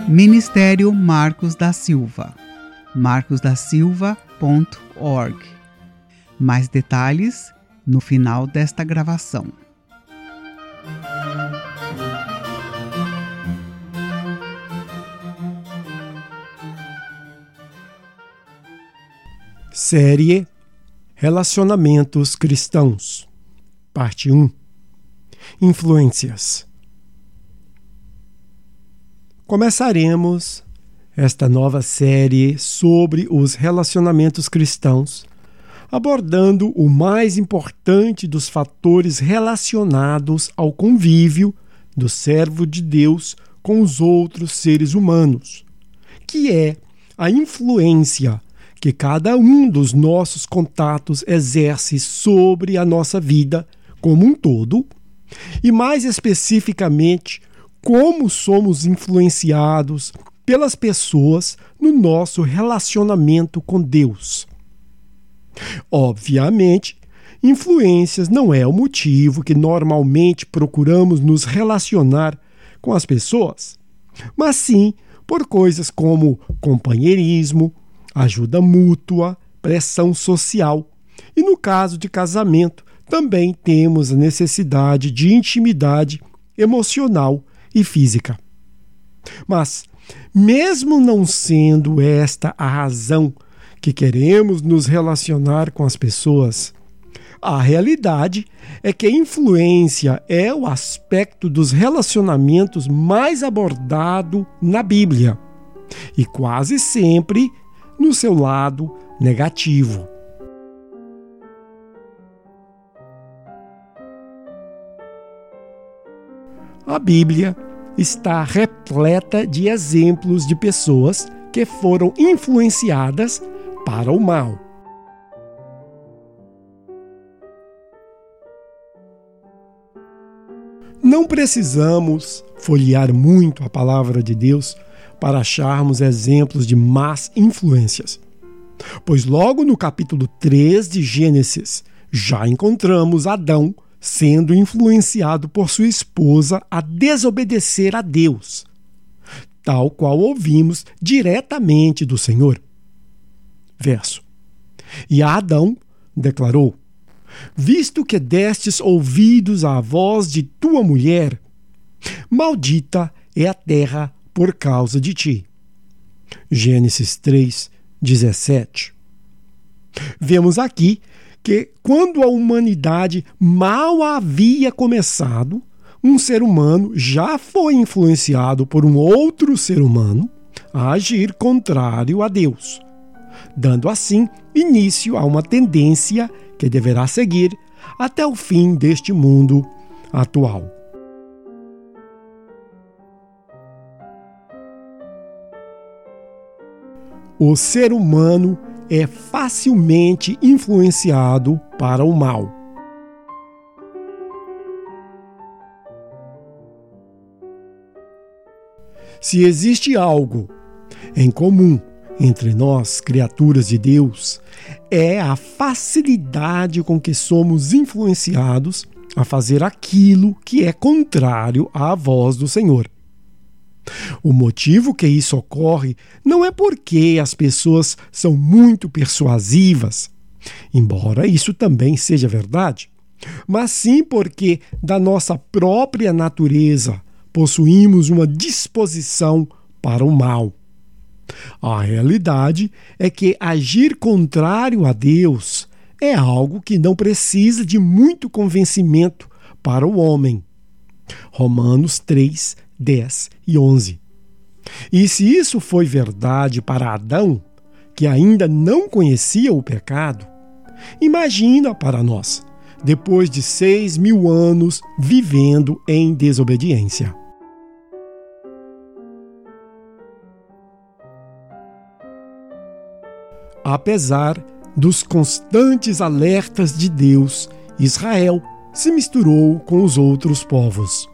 Ministério Marcos da Silva, marcosdasilva.org. Mais detalhes no final desta gravação. Série Relacionamentos Cristãos, Parte 1. Influências. Começaremos esta nova série sobre os relacionamentos cristãos, abordando o mais importante dos fatores relacionados ao convívio do servo de Deus com os outros seres humanos, que é a influência que cada um dos nossos contatos exerce sobre a nossa vida como um todo, e mais especificamente, como somos influenciados pelas pessoas no nosso relacionamento com Deus. Obviamente, influências não é o motivo que normalmente procuramos nos relacionar com as pessoas, mas sim por coisas como companheirismo, ajuda mútua, pressão social. E no caso de casamento, também temos a necessidade de intimidade emocional e física. Mas, mesmo não sendo esta a razão que queremos nos relacionar com as pessoas, a realidade é que a influência é o aspecto dos relacionamentos mais abordado na Bíblia, e quase sempre no seu lado negativo. A Bíblia está repleta de exemplos de pessoas que foram influenciadas para o mal. Não precisamos folhear muito a palavra de Deus para acharmos exemplos de más influências, pois logo no capítulo 3 de Gênesis já encontramos Adão sendo influenciado por sua esposa a desobedecer a Deus, tal qual ouvimos diretamente do Senhor. Verso: E Adão declarou: Visto que destes ouvidos à voz de tua mulher, maldita é a terra por causa de ti. Gênesis 3, 17. Vemos aqui que, quando a humanidade mal havia começado, um ser humano já foi influenciado por um outro ser humano a agir contrário a Deus, dando assim início a uma tendência que deverá seguir até o fim deste mundo atual. O ser humano é facilmente influenciado para o mal. Se existe algo em comum entre nós, criaturas de Deus, é a facilidade com que somos influenciados a fazer aquilo que é contrário à voz do Senhor. O motivo que isso ocorre não é porque as pessoas são muito persuasivas, embora isso também seja verdade, mas sim porque, da nossa própria natureza, possuímos uma disposição para o mal. A realidade é que agir contrário a Deus é algo que não precisa de muito convencimento para o homem. Romanos 3, 10 e 11. E se isso foi verdade para Adão, que ainda não conhecia o pecado, imagina para nós, depois de 6.000 anos vivendo em desobediência. Apesar dos constantes alertas de Deus, Israel se misturou com os outros povos.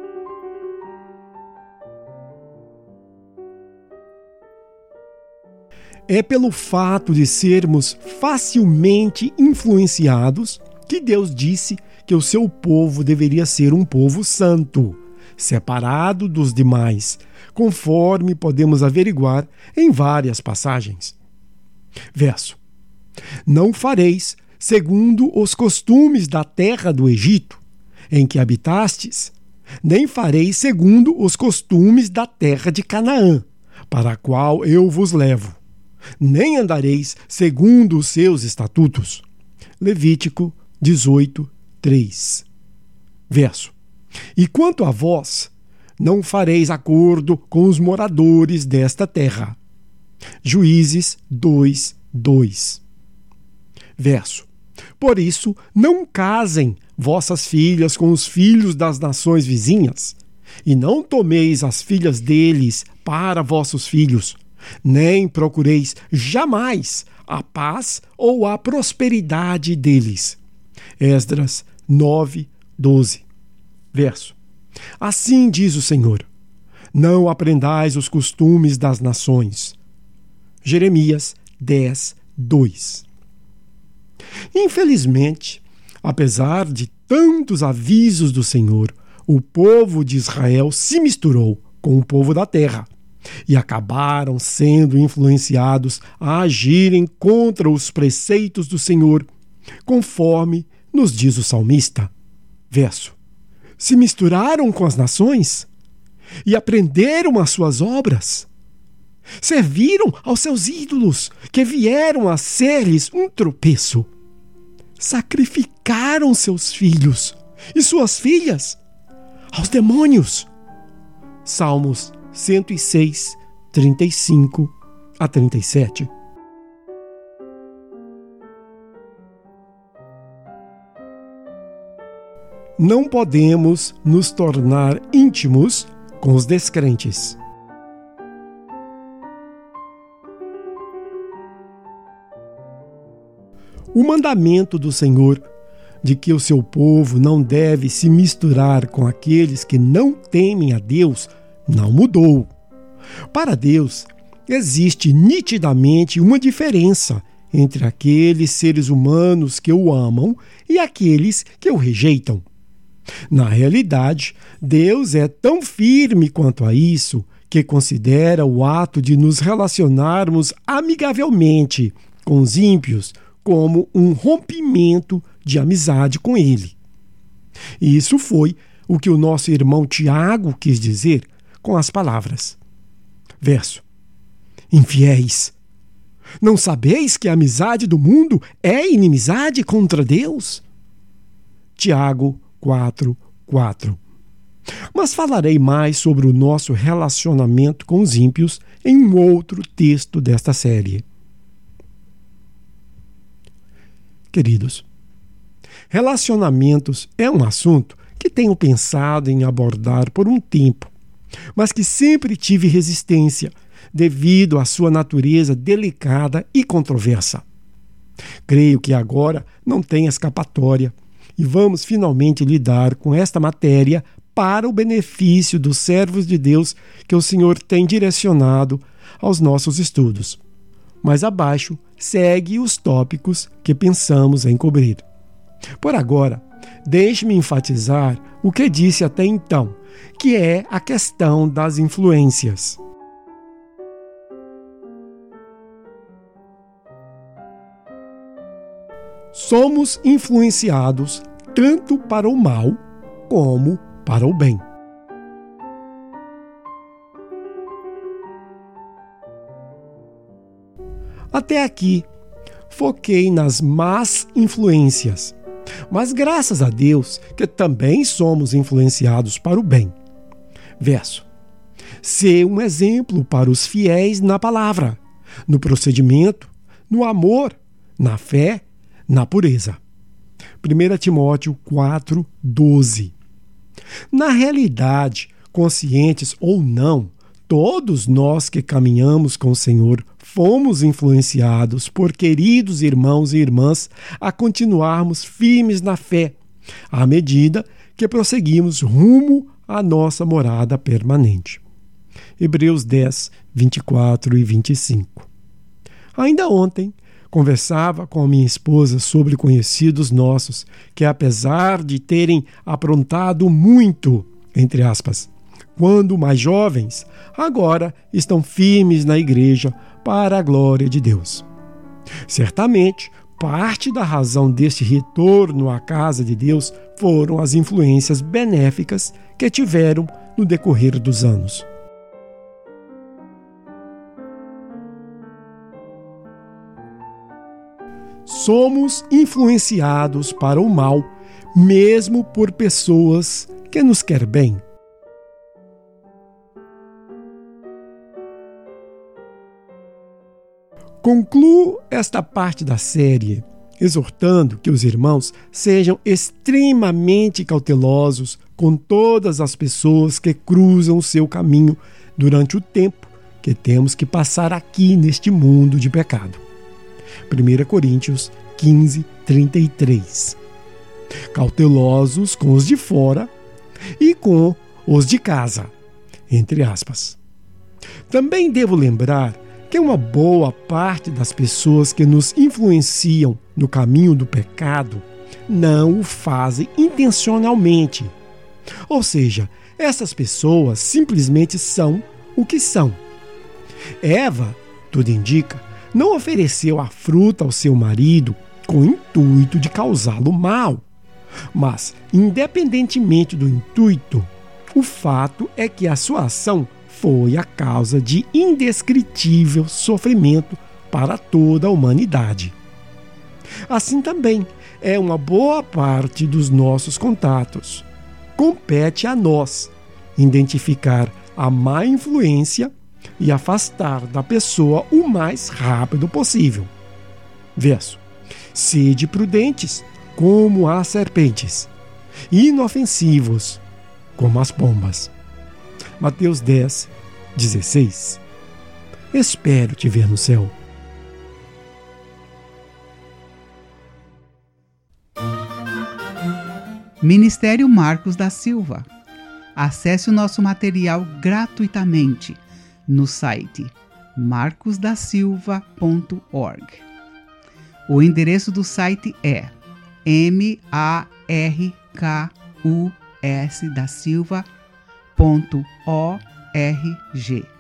É pelo fato de sermos facilmente influenciados que Deus disse que o seu povo deveria ser um povo santo, separado dos demais, conforme podemos averiguar em várias passagens. Verso: Não fareis segundo os costumes da terra do Egito, em que habitastes, nem fareis segundo os costumes da terra de Canaã, para a qual eu vos levo, nem andareis segundo os seus estatutos. Levítico 18, 3. Verso: E quanto a vós, não fareis acordo com os moradores desta terra. Juízes 2, 2. Verso: Por isso, não casem vossas filhas com os filhos das nações vizinhas, e não tomeis as filhas deles para vossos filhos, nem procureis jamais a paz ou a prosperidade deles. Esdras 9, 12. Verso: Assim diz o Senhor: Não aprendais os costumes das nações. Jeremias 10, 2. Infelizmente, apesar de tantos avisos do Senhor, o povo de Israel se misturou com o povo da terra e acabaram sendo influenciados a agirem contra os preceitos do Senhor, conforme nos diz o salmista. Verso: Se misturaram com as nações e aprenderam as suas obras. Serviram aos seus ídolos, que vieram a ser-lhes um tropeço. Sacrificaram seus filhos e suas filhas aos demônios. Salmos 106, 35 a 37. Não podemos nos tornar íntimos com os descrentes. O mandamento do Senhor de que o seu povo não deve se misturar com aqueles que não temem a Deus não mudou. Para Deus, existe nitidamente uma diferença entre aqueles seres humanos que o amam e aqueles que o rejeitam. Na realidade, Deus é tão firme quanto a isso que considera o ato de nos relacionarmos amigavelmente com os ímpios como um rompimento de amizade com ele. E isso foi o que o nosso irmão Tiago quis dizer com as palavras. Verso: Infiéis, não sabeis que a amizade do mundo é inimizade contra Deus? Tiago 4, 4. Mas falarei mais sobre o nosso relacionamento com os ímpios em um outro texto desta série. Queridos, relacionamentos é um assunto que tenho pensado em abordar por um tempo, mas que sempre tive resistência devido à sua natureza delicada e controversa. Creio que agora não tem escapatória e vamos finalmente lidar com esta matéria para o benefício dos servos de Deus que o Senhor tem direcionado aos nossos estudos. Mais abaixo, segue os tópicos que pensamos em cobrir. Por agora, deixe-me enfatizar o que disse até então, que é a questão das influências. Somos influenciados tanto para o mal como para o bem. Até aqui, foquei nas más influências, mas graças a Deus que também somos influenciados para o bem. Verso: ser um exemplo para os fiéis na palavra, no procedimento, no amor, na fé, na pureza. 1 Timóteo 4, 12. Na realidade, conscientes ou não, todos nós que caminhamos com o Senhor fomos influenciados por queridos irmãos e irmãs a continuarmos firmes na fé, à medida que prosseguimos rumo à nossa morada permanente. Hebreus 10, 24 e 25. Ainda ontem, conversava com a minha esposa sobre conhecidos nossos que, apesar de terem aprontado muito entre aspas, quando mais jovens, agora estão firmes na igreja para a glória de Deus. Certamente, parte da razão deste retorno à casa de Deus foram as influências benéficas que tiveram no decorrer dos anos. Somos influenciados para o mal, mesmo por pessoas que nos querem bem. Concluo esta parte da série exortando que os irmãos sejam extremamente cautelosos com todas as pessoas que cruzam o seu caminho durante o tempo que temos que passar aqui neste mundo de pecado. 1 Coríntios 15, 33. Cautelosos com os de fora e com os de casa, entre aspas. Também devo lembrar que uma boa parte das pessoas que nos influenciam no caminho do pecado não o fazem intencionalmente. Ou seja, essas pessoas simplesmente são o que são. Eva, tudo indica, não ofereceu a fruta ao seu marido com o intuito de causá-lo mal. Mas, independentemente do intuito, o fato é que a sua ação foi a causa de indescritível sofrimento para toda a humanidade. Assim também é uma boa parte dos nossos contatos. Compete a nós identificar a má influência e afastar da pessoa o mais rápido possível. Verso: sede prudentes como as serpentes, inofensivos como as pombas. Mateus 10, 16. Espero te ver no céu. Ministério Marcos da Silva. Acesse o nosso material gratuitamente no site marcosdasilva.org. O endereço do site é markusdasilva.org.